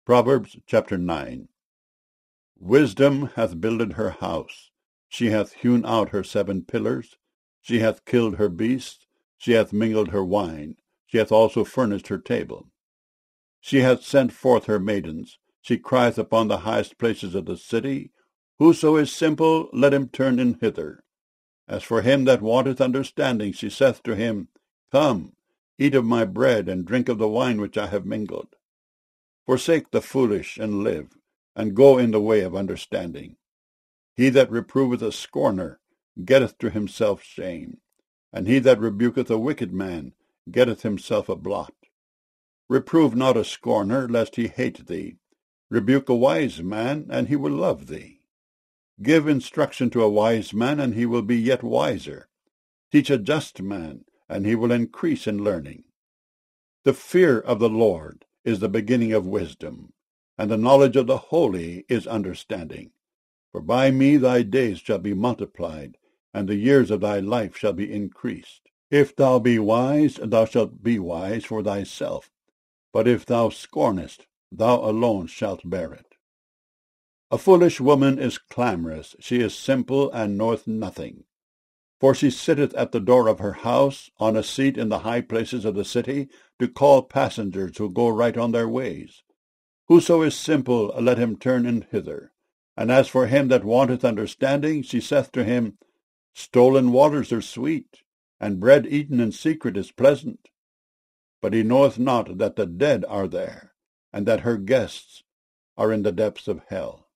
Proverbs chapter 9. Wisdom hath builded her house. She hath hewn out her 7 pillars. She hath killed her beasts. She hath mingled her wine. She hath also furnished her table. She hath sent forth her maidens. She crieth upon the highest places of the city. Whoso is simple, let him turn in hither. As for him that wanteth understanding, she saith to him, Come, eat of my bread, and drink of the wine which I have mingled. Forsake the foolish, and live, and go in the way of understanding. He that reproveth a scorner getteth to himself shame, and he that rebuketh a wicked man getteth himself a blot. Reprove not a scorner, lest he hate thee. Rebuke a wise man, and he will love thee. Give instruction to a wise man, and he will be yet wiser. Teach a just man, and he will increase in learning. The fear of the Lord is the beginning of wisdom, and the knowledge of the holy is understanding. For by me thy days shall be multiplied, and the years of thy life shall be increased. If thou be wise, thou shalt be wise for thyself, but if thou scornest, thou alone shalt bear it. A foolish woman is clamorous, she is simple, and knoweth nothing. For she sitteth at the door of her house, on a seat in the high places of the city, to call passengers who go right on their ways. Whoso is simple, let him turn in hither. And as for him that wanteth understanding, she saith to him, Stolen waters are sweet, and bread eaten in secret is pleasant. But he knoweth not that the dead are there, and that her guests are in the depths of hell.